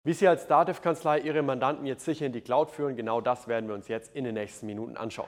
Wie Sie als Datev-Kanzlei Ihre Mandanten jetzt sicher in die Cloud führen, genau das werden wir uns jetzt in den nächsten Minuten anschauen.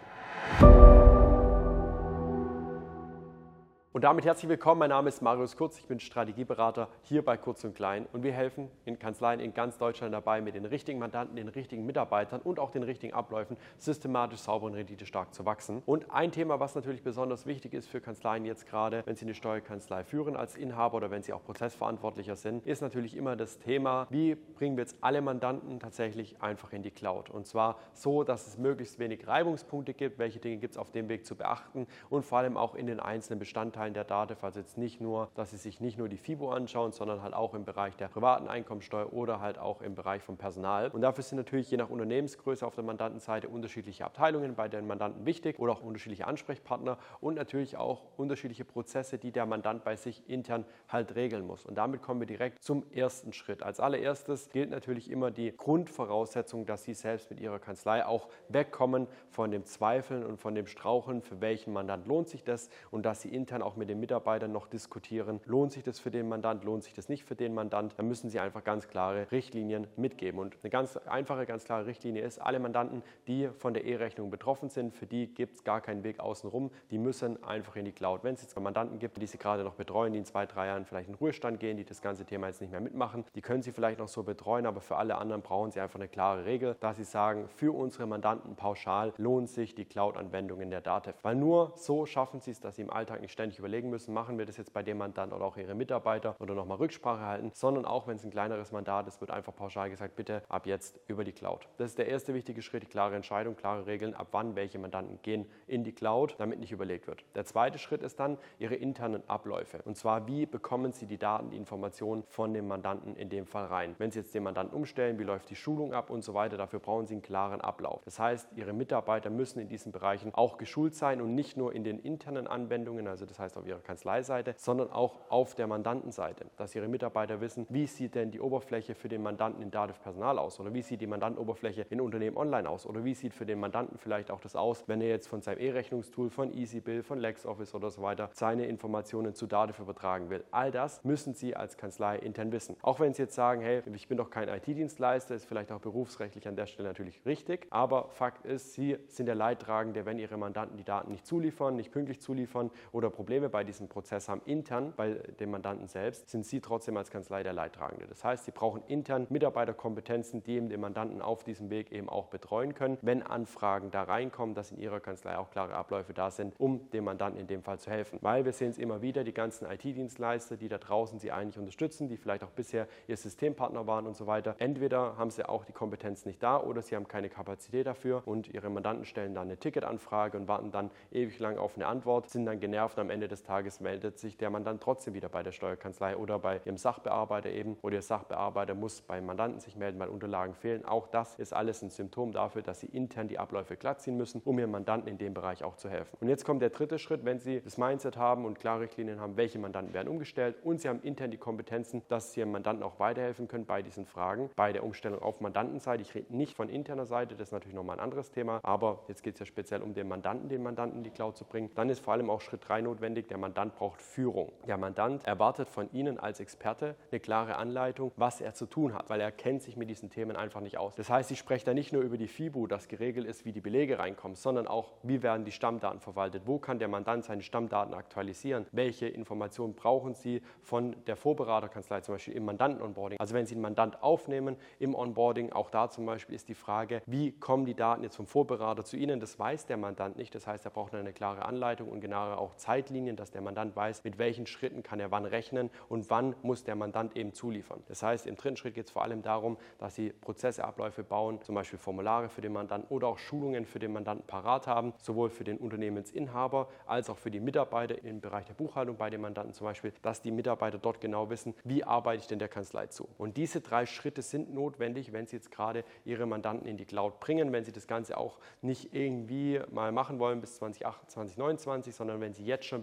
Und damit herzlich willkommen, mein Name ist Marius Kurz, ich bin Strategieberater hier bei Kurz & Klein und wir helfen in Kanzleien in ganz Deutschland dabei, mit den richtigen Mandanten, den richtigen Mitarbeitern und auch den richtigen Abläufen systematisch, sauber und renditestark zu wachsen. Und ein Thema, was natürlich besonders wichtig ist für Kanzleien jetzt gerade, wenn sie eine Steuerkanzlei führen als Inhaber oder wenn sie auch Prozessverantwortlicher sind, ist natürlich immer das Thema, wie bringen wir jetzt alle Mandanten tatsächlich einfach in die Cloud. Und zwar so, dass es möglichst wenig Reibungspunkte gibt, welche Dinge gibt es auf dem Weg zu beachten und vor allem auch in den einzelnen Bestandteilen der Datev, also jetzt nicht nur, dass Sie sich nicht nur die FIBO anschauen, sondern halt auch im Bereich der privaten Einkommensteuer oder halt auch im Bereich vom Personal. Und dafür sind natürlich je nach Unternehmensgröße auf der Mandantenseite unterschiedliche Abteilungen bei den Mandanten wichtig oder auch unterschiedliche Ansprechpartner und natürlich auch unterschiedliche Prozesse, die der Mandant bei sich intern halt regeln muss. Und damit kommen wir direkt zum ersten Schritt. Als allererstes gilt natürlich immer die Grundvoraussetzung, dass Sie selbst mit Ihrer Kanzlei auch wegkommen von dem Zweifeln und von dem Straucheln, für welchen Mandant lohnt sich das und dass Sie intern auch mit den Mitarbeitern noch diskutieren, lohnt sich das für den Mandant, lohnt sich das nicht für den Mandant, dann müssen Sie einfach ganz klare Richtlinien mitgeben. Und eine ganz einfache, ganz klare Richtlinie ist, alle Mandanten, die von der E-Rechnung betroffen sind, für die gibt es gar keinen Weg außenrum, die müssen einfach in die Cloud. Wenn es jetzt Mandanten gibt, die Sie gerade noch betreuen, die in 2, 3 Jahren vielleicht in den Ruhestand gehen, die das ganze Thema jetzt nicht mehr mitmachen, die können Sie vielleicht noch so betreuen, aber für alle anderen brauchen Sie einfach eine klare Regel, dass Sie sagen, für unsere Mandanten pauschal lohnt sich die Cloud-Anwendung in der Datev. Weil nur so schaffen Sie es, dass Sie im Alltag nicht ständig überlegen müssen, machen wir das jetzt bei dem Mandant oder auch Ihre Mitarbeiter oder nochmal Rücksprache halten, sondern auch wenn es ein kleineres Mandat ist, wird einfach pauschal gesagt, bitte ab jetzt über die Cloud. Das ist der erste wichtige Schritt, die klare Entscheidung, klare Regeln, ab wann welche Mandanten gehen in die Cloud, damit nicht überlegt wird. Der zweite Schritt ist dann Ihre internen Abläufe. Und zwar, wie bekommen Sie die Daten, die Informationen von dem Mandanten in dem Fall rein? Wenn Sie jetzt den Mandanten umstellen, wie läuft die Schulung ab und so weiter, dafür brauchen Sie einen klaren Ablauf. Das heißt, Ihre Mitarbeiter müssen in diesen Bereichen auch geschult sein und nicht nur in den internen Anwendungen, also das heißt auf Ihrer Kanzleiseite, sondern auch auf der Mandantenseite, dass Ihre Mitarbeiter wissen, wie sieht denn die Oberfläche für den Mandanten in Datev Personal aus oder wie sieht die Mandantenoberfläche in Unternehmen online aus oder wie sieht für den Mandanten vielleicht auch das aus, wenn er jetzt von seinem E-Rechnungstool, von EasyBill, von LexOffice oder so weiter seine Informationen zu Datev übertragen will. All das müssen Sie als Kanzlei intern wissen. Auch wenn Sie jetzt sagen, hey, ich bin doch kein IT-Dienstleister, ist vielleicht auch berufsrechtlich an der Stelle natürlich richtig, aber Fakt ist, Sie sind der Leidtragende, wenn Ihre Mandanten die Daten nicht zuliefern, nicht pünktlich zuliefern oder Probleme bei diesem Prozess haben, intern bei dem Mandanten selbst, sind Sie trotzdem als Kanzlei der Leidtragende. Das heißt, Sie brauchen intern Mitarbeiterkompetenzen, die eben den Mandanten auf diesem Weg eben auch betreuen können, wenn Anfragen da reinkommen, dass in Ihrer Kanzlei auch klare Abläufe da sind, um dem Mandanten in dem Fall zu helfen. Weil wir sehen es immer wieder, die ganzen IT-Dienstleister, die da draußen Sie eigentlich unterstützen, die vielleicht auch bisher Ihr Systempartner waren und so weiter, entweder haben Sie auch die Kompetenz nicht da oder Sie haben keine Kapazität dafür und Ihre Mandanten stellen dann eine Ticketanfrage und warten dann ewig lang auf eine Antwort, sind dann genervt, am Ende des Tages meldet sich der Mandant trotzdem wieder bei der Steuerkanzlei oder bei Ihrem Sachbearbeiter eben oder Ihr Sachbearbeiter muss beim Mandanten sich melden, weil Unterlagen fehlen. Auch das ist alles ein Symptom dafür, dass Sie intern die Abläufe glattziehen müssen, um Ihrem Mandanten in dem Bereich auch zu helfen. Und jetzt kommt der dritte Schritt, wenn Sie das Mindset haben und klare Richtlinien haben, welche Mandanten werden umgestellt und Sie haben intern die Kompetenzen, dass Sie Ihrem Mandanten auch weiterhelfen können bei diesen Fragen, bei der Umstellung auf Mandantenseite. Ich rede nicht von interner Seite, das ist natürlich nochmal ein anderes Thema, aber jetzt geht es ja speziell um den Mandanten in die Cloud zu bringen. Dann ist vor allem auch Schritt 3 notwendig, der Mandant braucht Führung. Der Mandant erwartet von Ihnen als Experte eine klare Anleitung, was er zu tun hat, weil er kennt sich mit diesen Themen einfach nicht aus. Das heißt, ich spreche da nicht nur über die FIBO, dass geregelt ist, wie die Belege reinkommen, sondern auch, wie werden die Stammdaten verwaltet, wo kann der Mandant seine Stammdaten aktualisieren, welche Informationen brauchen Sie von der Vorberaterkanzlei, zum Beispiel im Mandanten-Onboarding. Also wenn Sie einen Mandant aufnehmen im Onboarding, auch da zum Beispiel ist die Frage, wie kommen die Daten jetzt vom Vorberater zu Ihnen, das weiß der Mandant nicht, das heißt, er braucht eine klare Anleitung und genaue auch Zeitlinien, dass der Mandant weiß, mit welchen Schritten kann er wann rechnen und wann muss der Mandant eben zuliefern. Das heißt, im dritten Schritt geht es vor allem darum, dass Sie Prozesse, Abläufe bauen, zum Beispiel Formulare für den Mandanten oder auch Schulungen für den Mandanten parat haben, sowohl für den Unternehmensinhaber als auch für die Mitarbeiter im Bereich der Buchhaltung bei den Mandanten zum Beispiel, dass die Mitarbeiter dort genau wissen, wie arbeite ich denn der Kanzlei zu. Und diese 3 Schritte sind notwendig, wenn Sie jetzt gerade Ihre Mandanten in die Cloud bringen, wenn Sie das Ganze auch nicht irgendwie mal machen wollen bis 2028, 2029, sondern wenn Sie jetzt schon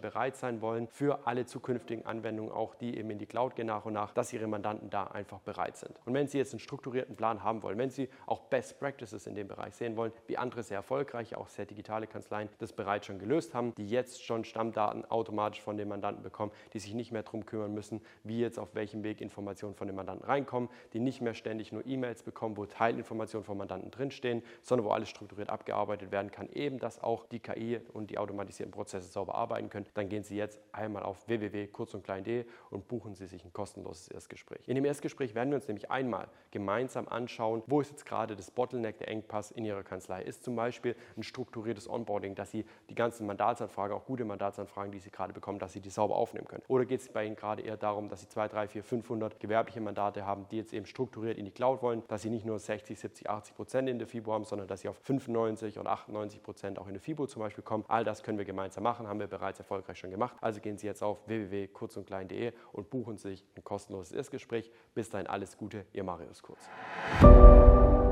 bereit sein wollen für alle zukünftigen Anwendungen, auch die eben in die Cloud gehen nach und nach, dass Ihre Mandanten da einfach bereit sind. Und wenn Sie jetzt einen strukturierten Plan haben wollen, wenn Sie auch Best Practices in dem Bereich sehen wollen, wie andere sehr erfolgreiche, auch sehr digitale Kanzleien das bereits schon gelöst haben, die jetzt schon Stammdaten automatisch von den Mandanten bekommen, die sich nicht mehr darum kümmern müssen, wie jetzt auf welchem Weg Informationen von den Mandanten reinkommen, die nicht mehr ständig nur E-Mails bekommen, wo Teilinformationen von Mandanten drinstehen, sondern wo alles strukturiert abgearbeitet werden kann, eben dass auch die KI und die automatisierten Prozesse sauber arbeiten können, dann gehen Sie jetzt einmal auf www.kurzundklein.de und buchen Sie sich ein kostenloses Erstgespräch. In dem Erstgespräch werden wir uns nämlich einmal gemeinsam anschauen, wo ist jetzt gerade das Bottleneck, der Engpass in Ihrer Kanzlei. Ist zum Beispiel ein strukturiertes Onboarding, dass Sie die ganzen Mandatsanfragen, auch gute Mandatsanfragen, die Sie gerade bekommen, dass Sie die sauber aufnehmen können. Oder geht es bei Ihnen gerade eher darum, dass Sie 200, 300, 400, 500 gewerbliche Mandate haben, die jetzt eben strukturiert in die Cloud wollen, dass Sie nicht nur 60, 70, 80% in der FIBO haben, sondern dass Sie auf 95 oder 98% auch in der FIBO zum Beispiel kommen. All das können wir gemeinsam machen, haben wir bereits erfolgreich schon gemacht. Also gehen Sie jetzt auf www.kurzundklein.de und buchen sich ein kostenloses Erstgespräch. Bis dahin alles Gute, Ihr Marius Kurz.